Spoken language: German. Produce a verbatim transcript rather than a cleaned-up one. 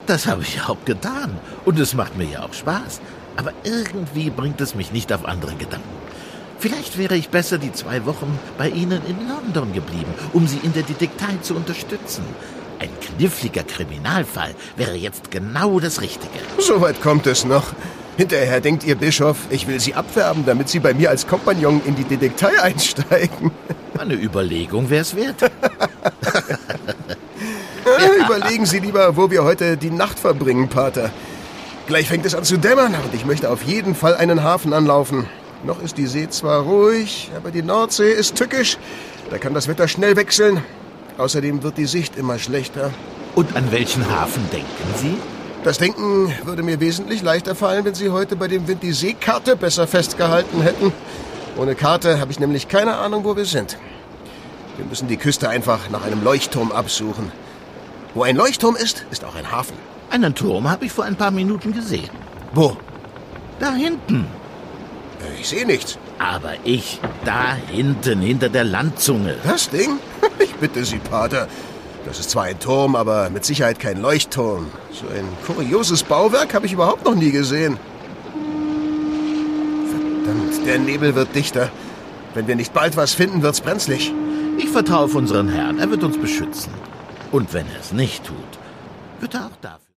Das habe ich ja auch getan. Und es macht mir ja auch Spaß. Aber irgendwie bringt es mich nicht auf andere Gedanken. Vielleicht wäre ich besser die zwei Wochen bei Ihnen in London geblieben, um Sie in der Detektei zu unterstützen. Ein kniffliger Kriminalfall wäre jetzt genau das Richtige. Soweit kommt es noch. Hinterher denkt Ihr Bischof, ich will Sie abwerben, damit Sie bei mir als Kompagnon in die Detektei einsteigen. Eine Überlegung wäre es wert. Ja. Überlegen Sie lieber, wo wir heute die Nacht verbringen, Pater. Gleich fängt es an zu dämmern und ich möchte auf jeden Fall einen Hafen anlaufen. Noch ist die See zwar ruhig, aber die Nordsee ist tückisch. Da kann das Wetter schnell wechseln. Außerdem wird die Sicht immer schlechter. Und an welchen Hafen denken Sie? Das Denken würde mir wesentlich leichter fallen, wenn Sie heute bei dem Wind die Seekarte besser festgehalten hätten. Ohne Karte habe ich nämlich keine Ahnung, wo wir sind. Wir müssen die Küste einfach nach einem Leuchtturm absuchen. Wo ein Leuchtturm ist, ist auch ein Hafen. Einen Turm habe ich vor ein paar Minuten gesehen. Wo? Da hinten. Ich sehe nichts. Aber ich, da hinten, hinter der Landzunge. Das Ding? Ich bitte Sie, Pater. Das ist zwar ein Turm, aber mit Sicherheit kein Leuchtturm. So ein kurioses Bauwerk habe ich überhaupt noch nie gesehen. Verdammt, der Nebel wird dichter. Wenn wir nicht bald was finden, wird's brenzlig. Ich vertraue auf unseren Herrn. Er wird uns beschützen. Und wenn er es nicht tut, wird er auch dafür...